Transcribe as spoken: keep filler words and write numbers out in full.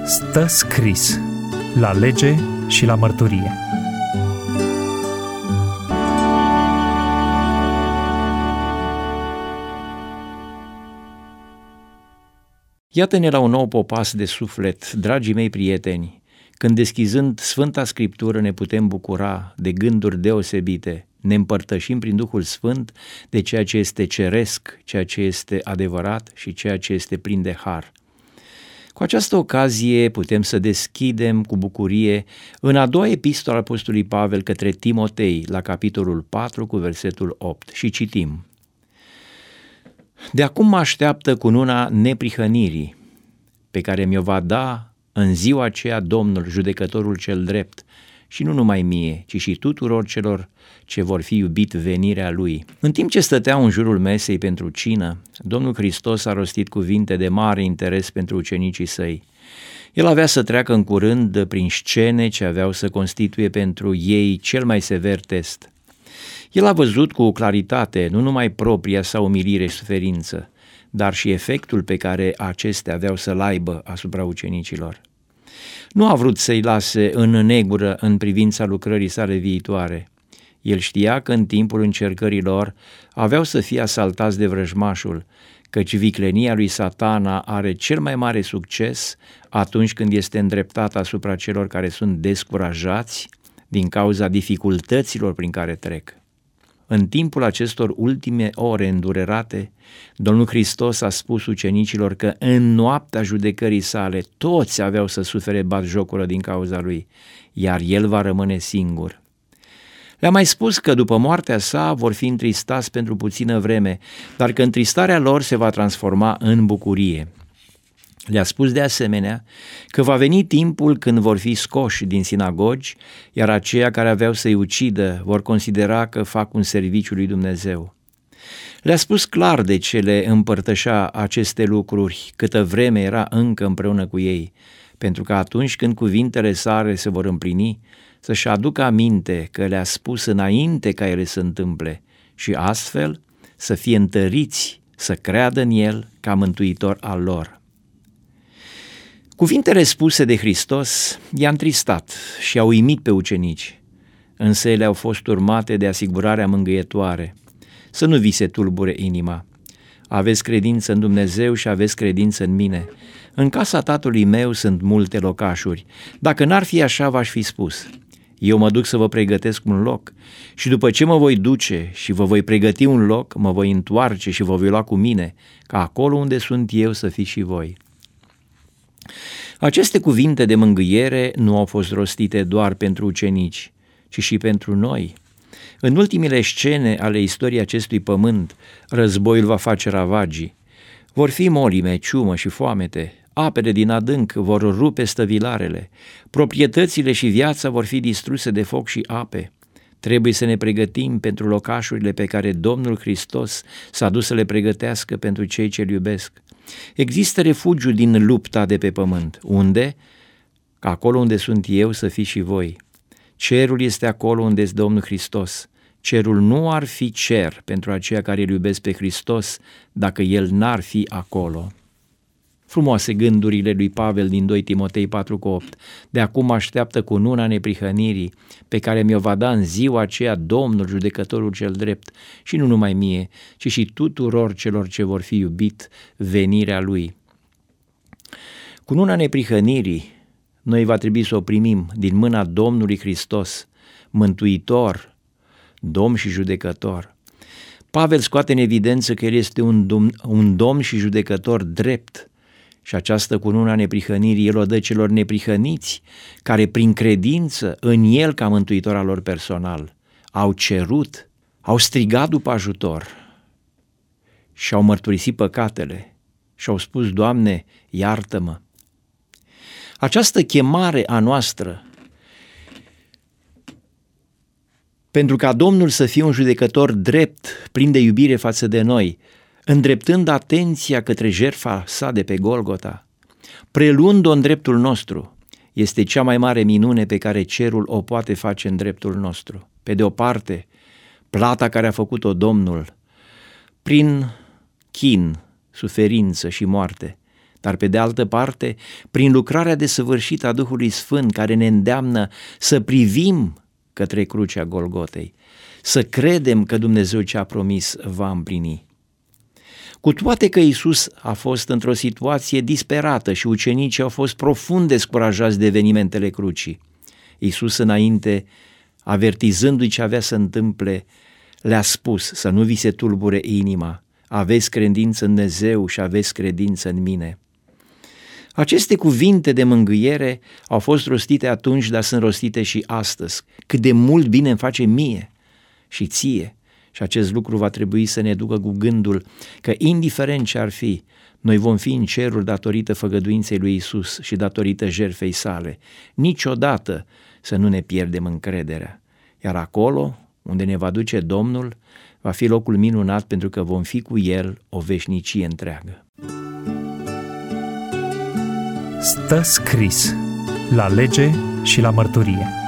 Stă scris la lege și la mărturie. Iată-ne la un nou popas de suflet, dragii mei prieteni, când deschizând Sfânta Scriptură ne putem bucura de gânduri deosebite, ne împărtășim prin Duhul Sfânt de ceea ce este ceresc, ceea ce este adevărat și ceea ce este plin de har. Cu această ocazie putem să deschidem cu bucurie în a doua epistolă a Apostolului Pavel către Timotei, la capitolul patru cu versetul opt, și citim: De acum mă așteaptă cununa neprihănirii, pe care mi-o va da în ziua aceea Domnul, judecătorul cel drept, și nu numai mie, ci și tuturor celor ce vor fi iubit venirea Lui. În timp ce stăteau în jurul mesei pentru cină, Domnul Hristos a rostit cuvinte de mare interes pentru ucenicii Săi. El avea să treacă în curând prin scene ce aveau să constituie pentru ei cel mai sever test. El a văzut cu claritate nu numai propria sa umilire și suferință, dar și efectul pe care acestea aveau să-l aibă asupra ucenicilor. Nu a vrut să-i lase în negură în privința lucrării sale viitoare. El știa că în timpul încercărilor aveau să fie asaltați de vrăjmașul, căci viclenia lui Satana are cel mai mare succes atunci când este îndreptată asupra celor care sunt descurajați din cauza dificultăților prin care trec. În timpul acestor ultime ore îndurerate, Domnul Hristos a spus ucenicilor că în noaptea judecării sale toți aveau să sufere batjocură din cauza lui, iar el va rămâne singur. Le-a mai spus că după moartea sa vor fi întristați pentru puțină vreme, dar că întristarea lor se va transforma în bucurie. Le-a spus de asemenea că va veni timpul când vor fi scoși din sinagogi, iar aceia care aveau să-i ucidă vor considera că fac un serviciu lui Dumnezeu. Le-a spus clar de ce le împărtășea aceste lucruri câtă vreme era încă împreună cu ei, pentru că atunci când cuvintele sale se vor împlini, să-și aducă aminte că le-a spus înainte ca ele să întâmple și astfel să fie întăriți să creadă în el ca mântuitor al lor. Cuvintele spuse de Hristos i-a întristat și a uimit pe ucenici, însă ele au fost urmate de asigurarea mângâietoare. Să nu vi se tulbure inima. Aveți credință în Dumnezeu și aveți credință în mine. În casa Tatălui meu sunt multe locașuri. Dacă n-ar fi așa, v-aș fi spus. Eu mă duc să vă pregătesc un loc și după ce mă voi duce și vă voi pregăti un loc, mă voi întoarce și vă voi lua cu mine, ca acolo unde sunt eu să fiți și voi. Aceste cuvinte de mângâiere nu au fost rostite doar pentru ucenici, ci și pentru noi. În ultimele scene ale istoriei acestui pământ, războiul va face ravagii. Vor fi molime, ciumă și foamete, apele din adânc vor rupe stăvilarele, proprietățile și viața vor fi distruse de foc și ape. Trebuie să ne pregătim pentru locașurile pe care Domnul Hristos s-a dus să le pregătească pentru cei ce-L iubesc. Există refugiu din lupta de pe pământ. Unde? Acolo unde sunt eu să fiți și voi. Cerul este acolo unde este Domnul Hristos. Cerul nu ar fi cer pentru aceia care îl iubesc pe Hristos dacă El n-ar fi acolo. Frumoase gândurile lui Pavel din doi Timotei patru cu opt. De acum așteaptă cununa neprihănirii, pe care mi-o va da în ziua aceea Domnul, judecătorul cel drept, și nu numai mie, ci și tuturor celor ce vor fi iubit venirea Lui. Cununa neprihănirii noi va trebui să o primim din mâna Domnului Hristos, Mântuitor, Domn și Judecător. Pavel scoate în evidență că El este un, dom- un Domn și Judecător drept, și această cunună a neprihănirii El o dă celor neprihăniți, care prin credință în El ca mântuitor al lor personal au cerut, au strigat după ajutor și au mărturisit păcatele și au spus: Doamne, iartă-mă. Această chemare a noastră, pentru ca Domnul să fie un judecător drept, plin de iubire față de noi, îndreptând atenția către jertfa sa de pe Golgota, preluând-o în dreptul nostru, este cea mai mare minune pe care cerul o poate face în dreptul nostru. Pe de o parte, plata care a făcut-o Domnul prin chin, suferință și moarte, Dar pe de altă parte, prin lucrarea desăvârșită a Duhului Sfânt care ne îndeamnă să privim către crucea Golgotei, să credem că Dumnezeu ce a promis va împlini. Cu toate că Iisus a fost într-o situație disperată și ucenicii au fost profund descurajați de evenimentele crucii, Iisus înainte, avertizându-i ce avea să întâmple, le-a spus să nu vi se tulbure inima, aveți credință în Dumnezeu și aveți credință în mine. Aceste cuvinte de mângâiere au fost rostite atunci, dar sunt rostite și astăzi. Cât de mult bine îmi face mie și ție. Și acest lucru va trebui să ne ducă cu gândul că, indiferent ce ar fi, noi vom fi în ceruri datorită făgăduinței lui Iisus și datorită jertfei sale. Niciodată să nu ne pierdem încrederea. Iar acolo, unde ne va duce Domnul, va fi locul minunat pentru că vom fi cu El o veșnicie întreagă. Stă scris la lege și la mărturie.